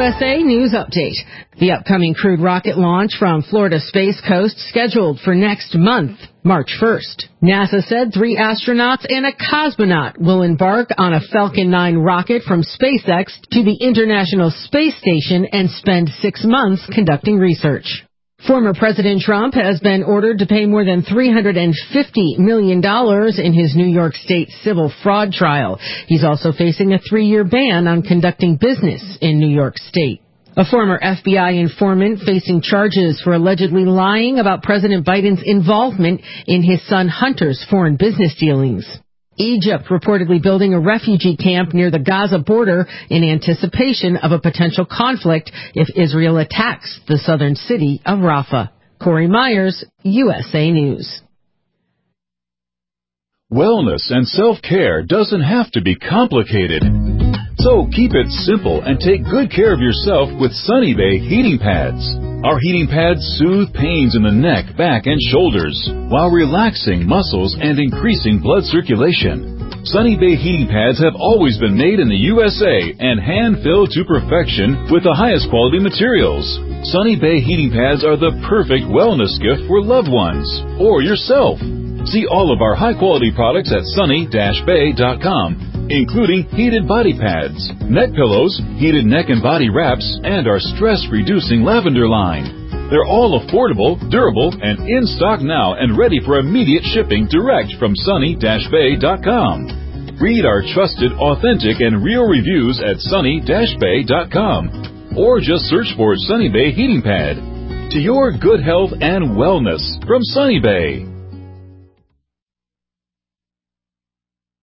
USA News Update. The upcoming crewed rocket launch from Florida Space Coast scheduled for next month, March 1st. NASA said 3 astronauts and a cosmonaut will embark on a Falcon 9 rocket from SpaceX to the International Space Station and spend 6 months conducting research. Former President Trump has been ordered to pay more than $350 million in his New York State civil fraud trial. He's also facing a 3-year ban on conducting business in New York State. A former FBI informant facing charges for allegedly lying about President Biden's involvement in his son Hunter's foreign business dealings. Egypt reportedly building a refugee camp near the Gaza border in anticipation of a potential conflict if Israel attacks the southern city of Rafah. Corey Myers, USA News. Wellness and self-care doesn't have to be complicated. So keep it simple and take good care of yourself with Sunny Bay heating pads. Our heating pads soothe pains in the neck, back, and shoulders while relaxing muscles and increasing blood circulation. Sunny Bay heating pads have always been made in the USA and hand-filled to perfection with the highest quality materials. Sunny Bay heating pads are the perfect wellness gift for loved ones or yourself. See all of our high-quality products at sunny-bay.com. Including heated body pads, neck pillows, heated neck and body wraps, and our stress-reducing lavender line. They're all affordable, durable, and in stock now and ready for immediate shipping direct from sunny-bay.com. Read our trusted, authentic, and real reviews at sunny-bay.com or just search for Sunny Bay Heating Pad. To your good health and wellness from Sunny Bay.